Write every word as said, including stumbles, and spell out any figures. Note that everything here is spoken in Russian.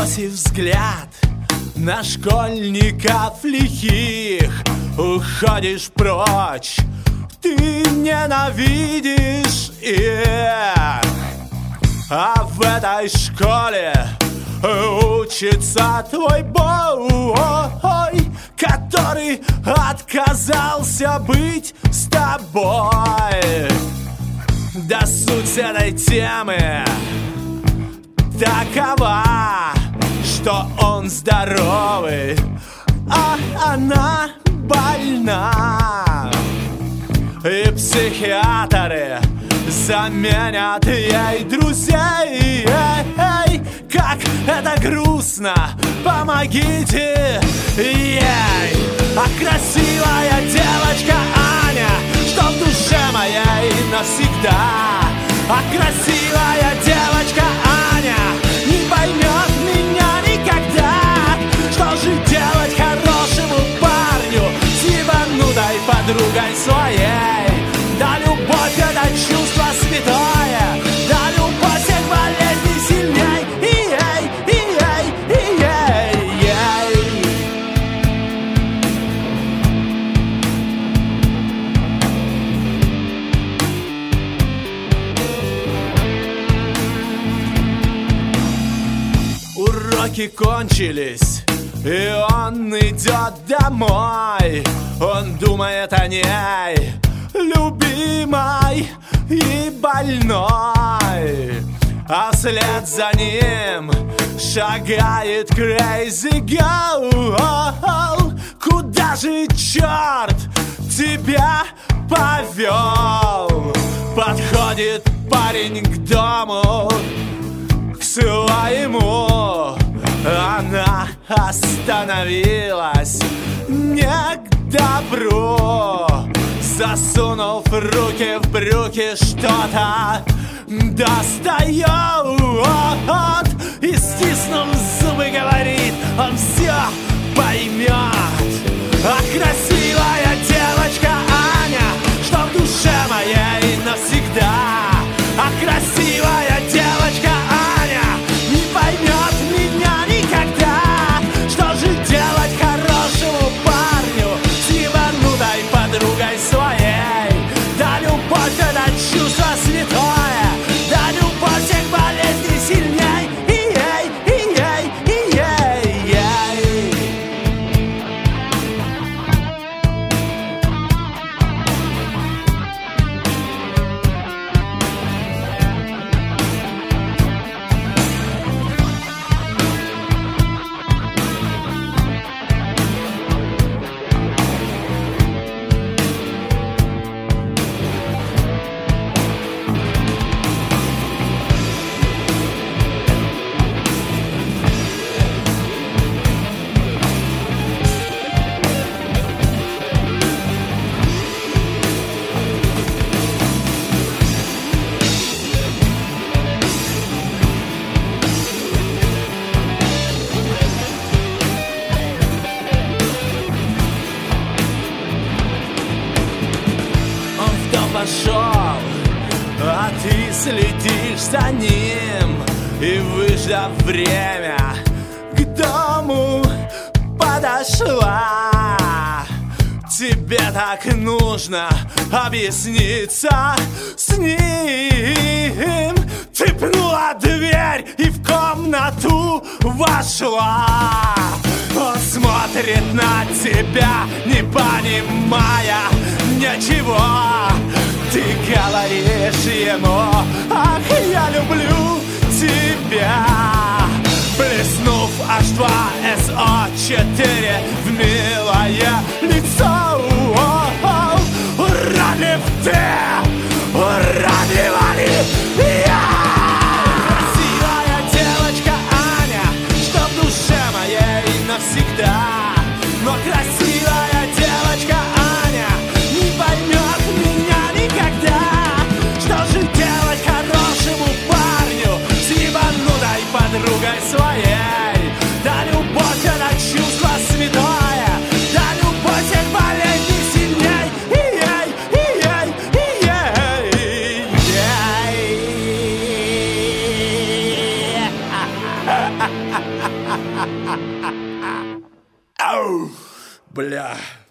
Бросив взгляд на школьников лихих, уходишь прочь, ты ненавидишь их. А в этой школе учится твой бой, который отказался быть с тобой. Да суть этой темы такова, что он здоровый, а она больна. И психиатры заменят ей друзей. Эй, как это грустно, помогите ей. А красивая девочка Аня, что в душе моей навсегда. А красивая девочка Аня не поймет меня никогда. Что же делать хорошему парню с ебанутой подругой своей? Да любовь — это чувство святое, да любовь всех болезней сильней. И-ей, и-ей, и-ей, ей. Уроки кончились, и он идет домой. Он думает о ней, любимой и больной. А вслед за ним шагает Crazy Girl. Куда же черт тебя повел? Подходит парень к дому, к своему. Она остановилась не к добру. Засунув руки в брюки, что-то достает и, стиснув зубы, говорит: он все поймет. А красивая девочка Аня, что в душе моей навсегда. А красивая девочка Аня не поймет меня никогда. Что же делать хорошему парню с ебанутой подругой своей? Да любовь — это чувство святое, да любовь всех болезней сильней. И-ей, и-ей, и-ей, ей. Пошел, а ты следишь за ним. И, выждав время, к дому подошла. Тебе так нужно объясниться с ним. Ты пнула дверь и в комнату вошла. Он смотрит на тебя, не понимая ничего. Ты говоришь ему: ах, я люблю тебя. Плеснув эйч два эс о четыре в милое лицо. Уродлив ты, уродлива ли я? Красивая девочка Аня, что в душе моей навсегда. Но красивая девочка Аня не поймет меня никогда. Что же делать хорошему парню с ебанутой подругой своей? Да любовь — это чувство святое, да любовь всех болезней сильней. И-ей, и-ей, и-ей, ей. Ау! Бля.